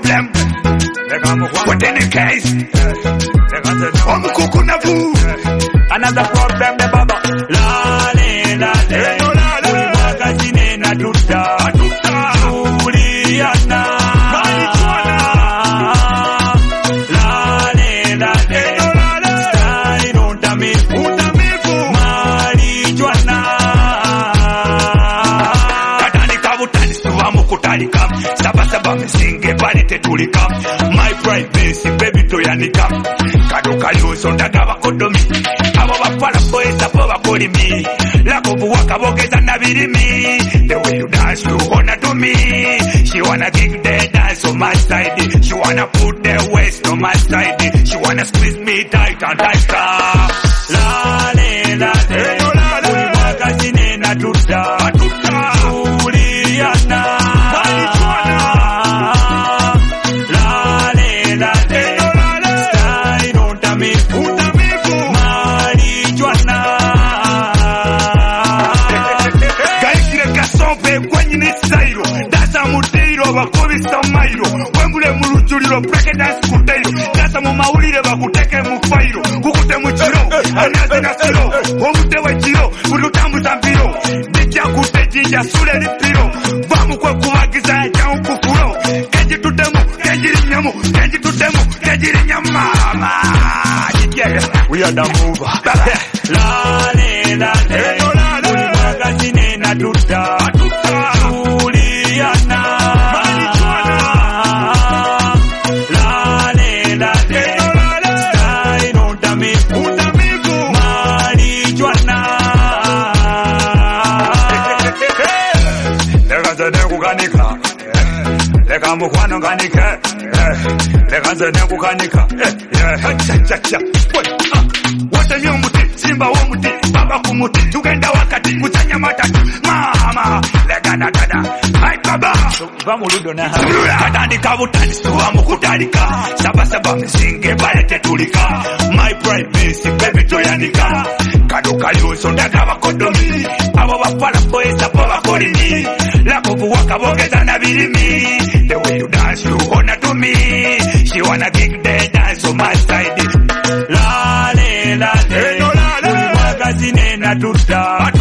problem. What in the case? Another problem, the baba. Lale, lale. Ulimwaga zine na tuta. Juliana. Lale, lale. Style utamifu. Marijuana. Katani kabutani suwa mukutalika. Saba mesinge balite tulika. My privacy baby toyanika. Kaduka yuso ndaga bakodomi. Abo bafala boyesa po bakolimi. Lako buwaka bogeza na birimi. The way you dance you wanna do me. She wanna kick the dance on my side. She wanna put the waist on my side. She wanna squeeze me tight and tighter. Lale, lale. Ulimwaga zine na tuta. Juliana. Lale, lale. Style utamifu. Marijuana. Gaikire gasompe kwenye ni sairo. Dasa muteiro bakubisa mairo. Wembule mulujuliro break dance kuteiro. Dasa mu mawulire bakuteke mu fairo. Kukute mu chiro. Anaze na siro. Omute wa chiro. Ulutambuza mbiro. Dikya kute jinja sule lipiro. Bamu kwe kuwagiza ya ukufuro. Kenji tutemu. Kenji rinyamu. Kenji tutemu. Kenji rinyamama. We are the mover. Lale, lale. Ulimwaga zine na tuta. Juliana. Lale, lale. Style utamifu. Marijuana. Leka zene kukanika. Leka mukwano kanika. Leka zene kukanika. Wote ni umuti, simba wa muti, baba kumuti, tugenda wakati, mutanya matatu, mama, lega na dada, hai baba. Vamuludo na Katani kabutani suwa mukutalika. Saba mesinge balete tulika. My privacy baby toyanika. Kaduka yuso ndaga bakodomi. Abo bafala boyesa po bakolimi. Lako buwaka bogeza na birimi. The way you dance you wanna do me. She wanna kick the dance on my side. Lale, lale. Ulimwaga zine na tuta.